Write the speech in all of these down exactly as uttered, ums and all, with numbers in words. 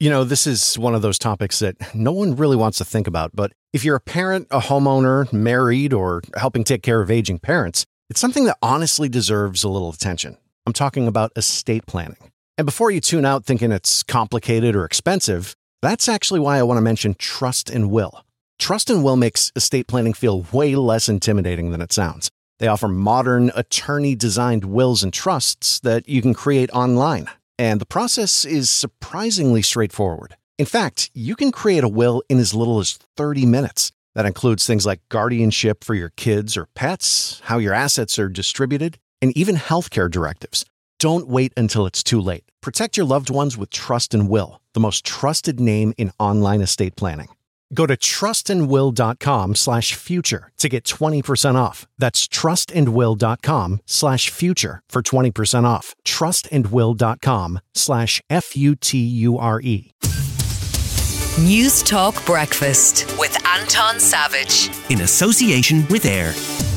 You know, this is one of those topics that no one really wants to think about, but if you're a parent, a homeowner, married, or helping take care of aging parents, it's something that honestly deserves a little attention. I'm talking about estate planning. And before you tune out thinking it's complicated or expensive, that's actually why I want to mention Trust and Will. Trust and Will makes estate planning feel way less intimidating than it sounds. They offer modern, attorney-designed wills and trusts that you can create online. And the process is surprisingly straightforward. In fact, you can create a will in as little as thirty minutes. That includes things like guardianship for your kids or pets, how your assets are distributed, and even healthcare directives. Don't wait until it's too late. Protect your loved ones with Trust and Will, the most trusted name in online estate planning. Go to trustandwill.com slash future to get twenty percent off. That's trustandwill.com slash future for twenty percent off. Trustandwill.com slash F U T U R E. News Talk Breakfast with Anton Savage. In association with AIR.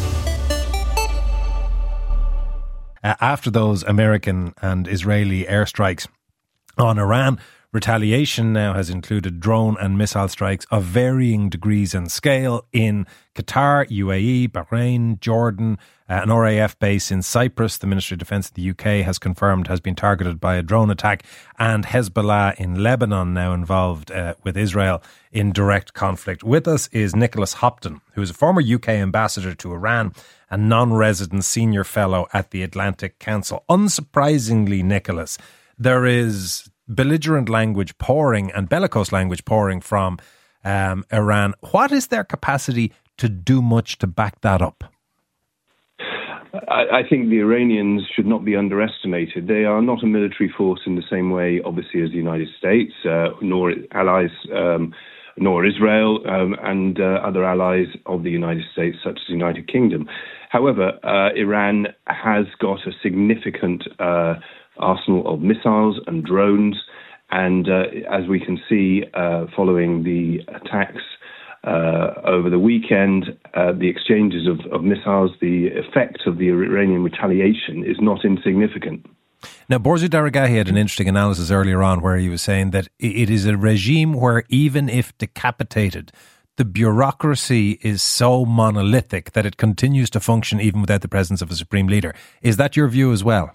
Uh, after those American and Israeli airstrikes on Iran, retaliation now has included drone and missile strikes of varying degrees and scale in Qatar, U A E, Bahrain, Jordan. Uh, an R A F base in Cyprus, the Ministry of Defence of the U K has confirmed has been targeted by a drone attack, and Hezbollah in Lebanon now involved uh, with Israel in direct conflict. With us is Nicholas Hopton, who is a former U K ambassador to Iran and non-resident senior fellow at the Atlantic Council. Unsurprisingly, Nicholas, there is belligerent language pouring and bellicose language pouring from um, Iran. What is their capacity to do much to back that up? I, I think the Iranians should not be underestimated. They are not a military force in the same way, obviously, as the United States, uh, nor allies, um, nor Israel, um, and uh, other allies of the United States, such as the United Kingdom. However, uh, Iran has got a significant uh, arsenal of missiles and drones, and uh, as we can see, uh, following the attacks uh, over the weekend, uh, the exchanges of, of missiles, the effect of the Iranian retaliation is not insignificant. Now, Borzu Daragahi had an interesting analysis earlier on where he was saying that it is a regime where even if decapitated, the bureaucracy is so monolithic that it continues to function even without the presence of a supreme leader. Is that your view as well?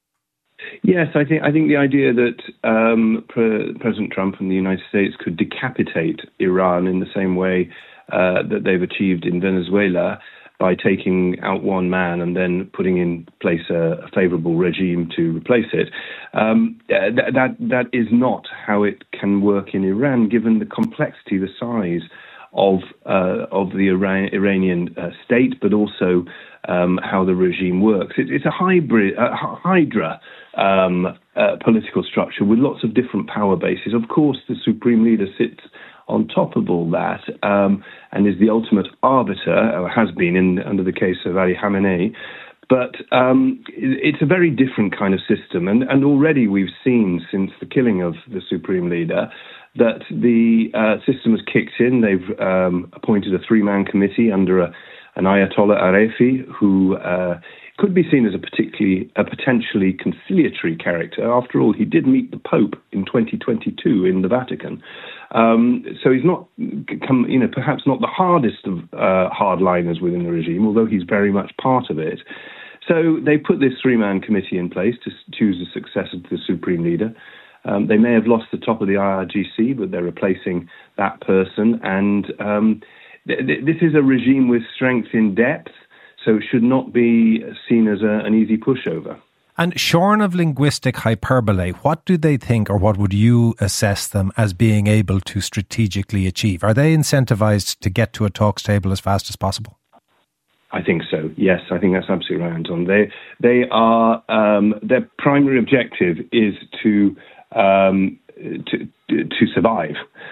Yes, I think I think the idea that um, Pre- President Trump and the United States could decapitate Iran in the same way uh, that they've achieved in Venezuela by taking out one man and then putting in place a, a favourable regime to replace it, um, th- that that is not how it can work in Iran, given the complexity, the size of uh, of the Iran- Iranian uh, state, but also um, how the regime works. It, it's a hybrid, a hydra um, uh, political structure with lots of different power bases. Of course, the supreme leader sits on top of all that um, and is the ultimate arbiter, or has been in under the case of Ali Khamenei. But um, it's a very different kind of system, and, and already we've seen since the killing of the supreme leader that the uh, system has kicked in. They've um, appointed a three-man committee under a, an Ayatollah Arefi, who uh, could be seen as a particularly a potentially conciliatory character. After all, he did meet the Pope in twenty twenty-two in the Vatican. Um, so he's not, come, you know, perhaps not the hardest of uh, hardliners within the regime, although he's very much part of it. So they put this three-man committee in place to choose a successor to the supreme leader. Um, they may have lost the top of the I R G C, but they're replacing that person. And um, th- th- this is a regime with strength in depth, so it should not be seen as a, an easy pushover. And shorn of linguistic hyperbole, what do they think, or what would you assess them as being able to strategically achieve? Are they incentivized to get to a talks table as fast as possible? I think so. Yes, I think that's absolutely right, Anton. They they are um, their primary objective is to um, to to survive,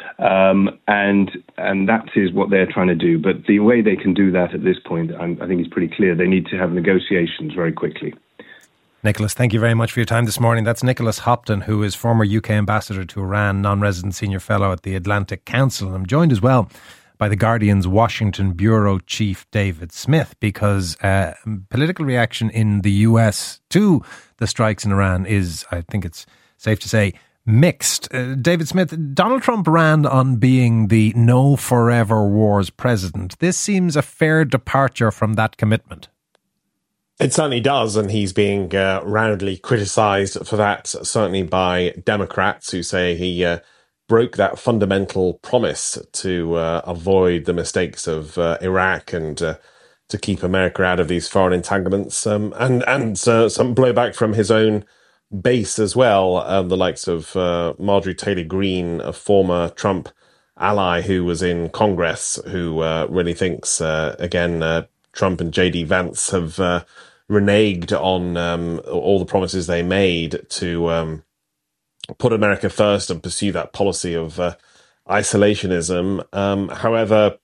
um, and and that is what they're trying to do. But the way they can do that at this point, I'm, I think, is pretty clear. They need to have negotiations very quickly. Nicholas, thank you very much for your time this morning. That's Nicholas Hopton, who is former U K ambassador to Iran, non-resident senior fellow at the Atlantic Council. And I'm joined as well by The Guardian's Washington bureau chief, David Smith, because uh, political reaction in the U S to the strikes in Iran is, I think it's safe to say, mixed. Uh, David Smith, Donald Trump ran on being the no forever wars president. This seems a fair departure from that commitment. It certainly does, and he's being uh, roundly criticised for that, certainly by Democrats who say he uh, broke that fundamental promise to uh, avoid the mistakes of uh, Iraq and uh, to keep America out of these foreign entanglements, um, and, and uh, some blowback from his own base as well, uh, the likes of uh, Marjorie Taylor Greene, a former Trump ally who was in Congress, who uh, really thinks, uh, again, uh, Trump and J D Vance have uh, reneged on um, all the promises they made to um, put America first and pursue that policy of uh, isolationism. Um, however,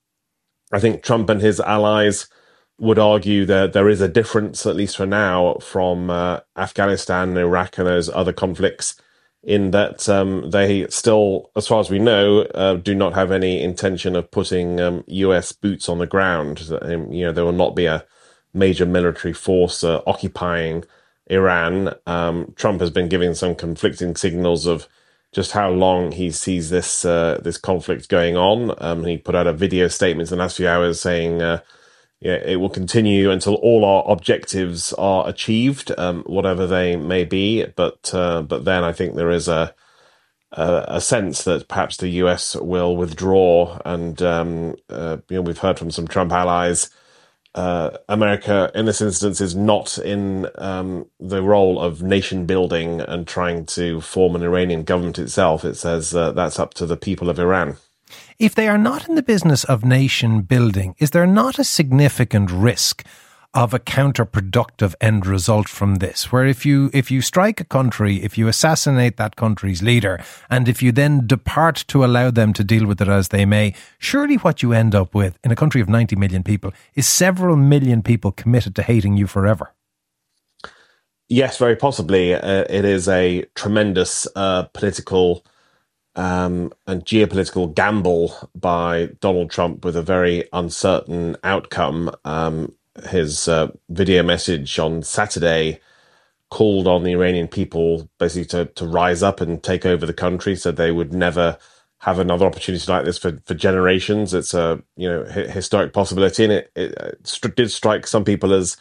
I think Trump and his allies would argue that there is a difference, at least for now, from uh, Afghanistan, Iraq, and those other conflicts, in that um, they still, as far as we know, uh, do not have any intention of putting um, U S boots on the ground. Um, you know, there will not be a major military force uh, occupying Iran. Um, Trump has been giving some conflicting signals of just how long he sees this uh, this conflict going on. Um, he put out a video statement in the last few hours saying, uh, yeah, it will continue until all our objectives are achieved, um, whatever they may be. But uh, but then I think there is a, a a sense that perhaps the U S will withdraw. And um, uh, you know, we've heard from some Trump allies, uh, America in this instance is not in um, the role of nation building and trying to form an Iranian government itself. It says uh, that's up to the people of Iran. If they are not in the business of nation building, is there not a significant risk of a counterproductive end result from this, where if you if you strike a country, if you assassinate that country's leader, and if you then depart to allow them to deal with it as they may, surely what you end up with in a country of ninety million people is several million people committed to hating you forever? Yes, very possibly. Uh, it is a tremendous uh, political Um, and geopolitical gamble by Donald Trump with a very uncertain outcome. Um, his uh, video message on Saturday called on the Iranian people basically to, to rise up and take over the country, so they would never have another opportunity like this for, for generations. It's a you know hi- historic possibility, and it, it st- did strike some people as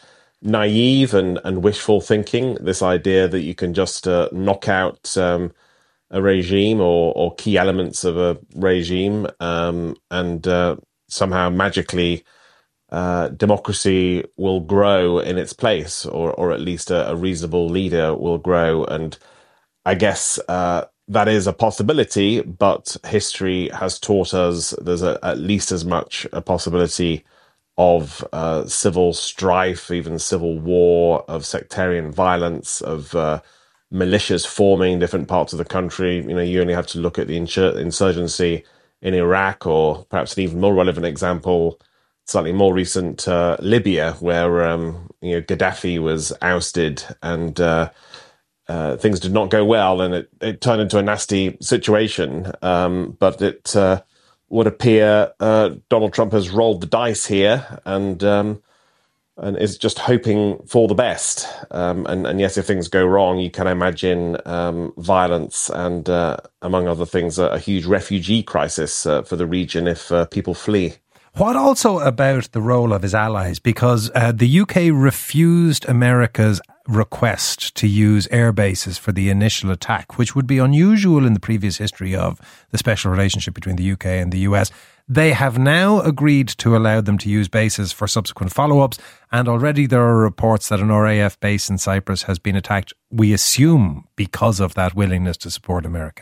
naive and, and wishful thinking, this idea that you can just uh, knock out um, a regime or, or key elements of a regime um, and uh, somehow magically uh, democracy will grow in its place, or, or at least a, a reasonable leader will grow. And I guess uh, that is a possibility, but history has taught us there's a, at least as much a possibility of uh, civil strife, even civil war, of sectarian violence, of uh, militias forming different parts of the country. You know, you only have to look at the insur- insurgency in Iraq, or perhaps an even more relevant example, slightly more recent, uh, Libya, where um, you know Gaddafi was ousted and uh, uh, things did not go well, and it, it turned into a nasty situation. Um, but it uh, would appear uh, Donald Trump has rolled the dice here, and um, and is just hoping for the best. Um, and, and yes, if things go wrong, you can imagine um, violence and, uh, among other things, a, a huge refugee crisis uh, for the region if uh, people flee. What also about the role of his allies? Because uh, the U K refused America's request to use air bases for the initial attack, which would be unusual in the previous history of the special relationship between the U K and the U S. They have now agreed to allow them to use bases for subsequent follow-ups, and already there are reports that an R A F base in Cyprus has been attacked, we assume, because of that willingness to support America.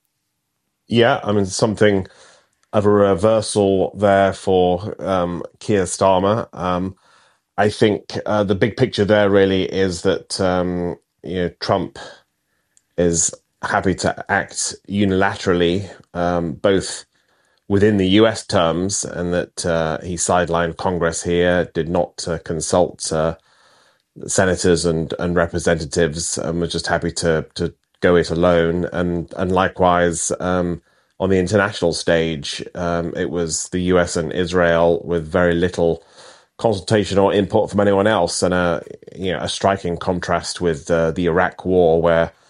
Yeah, I mean, something of a reversal there for um, Keir Starmer. Um, I think uh, the big picture there really is that um, you know Trump is happy to act unilaterally, um, both within the U S terms, and that uh, he sidelined Congress here, did not uh, consult uh, senators and, and representatives, and was just happy to to go it alone. And and likewise, um, on the international stage, um, it was the U S and Israel with very little consultation or input from anyone else, and a you know a striking contrast with uh, the Iraq War, where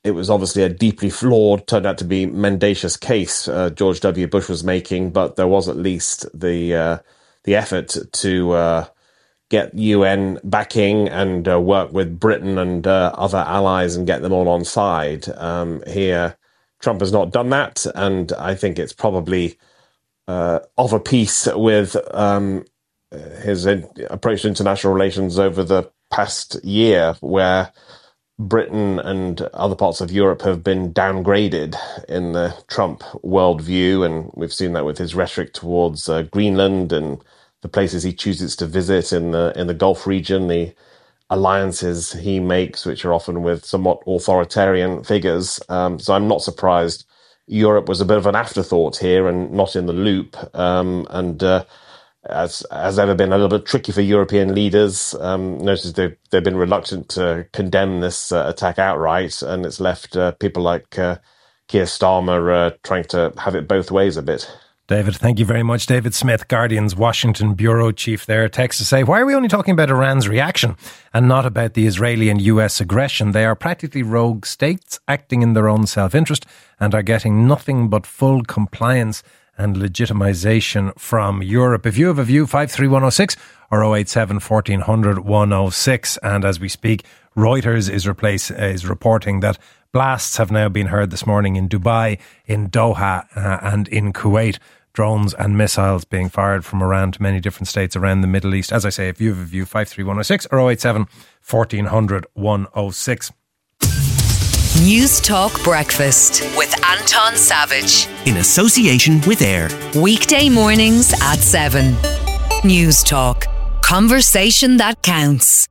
it was obviously a deeply flawed, turned out to be mendacious case uh, George W. Bush was making, but there was at least the uh, the effort to uh, get U N backing and uh, work with Britain and uh, other allies and get them all on side. Um, here, Trump has not done that, and I think it's probably uh, of a piece with um, his in- approach to international relations over the past year, where Britain and other parts of Europe have been downgraded in the Trump worldview, and we've seen that with his rhetoric towards uh, Greenland and the places he chooses to visit in the in the Gulf region, the alliances he makes, which are often with somewhat authoritarian figures. Um, so I'm not surprised Europe was a bit of an afterthought here and not in the loop. Um, and uh, as has ever been a little bit tricky for European leaders. Um, notice they've, they've been reluctant to condemn this uh, attack outright, and it's left uh, people like uh, Keir Starmer uh, trying to have it both ways a bit. David, thank you very much. David Smith, Guardian's Washington bureau chief there, texts to say, why are we only talking about Iran's reaction and not about the Israeli and U S aggression? They are practically rogue states acting in their own self-interest and are getting nothing but full compliance and legitimisation from Europe. If you have a view, five three one oh six or oh eight seven, fourteen hundred, one oh six. And as we speak, Reuters is, replace, is reporting that blasts have now been heard this morning in Dubai, in Doha uh, and in Kuwait. Drones and missiles being fired from Iran to many different states around the Middle East. As I say, if you have a view, five three one oh six or oh eight seven, fourteen hundred, one oh six. News Talk Breakfast with Anton Savage. In association with AIR. Weekday mornings at seven. News Talk. Conversation that counts.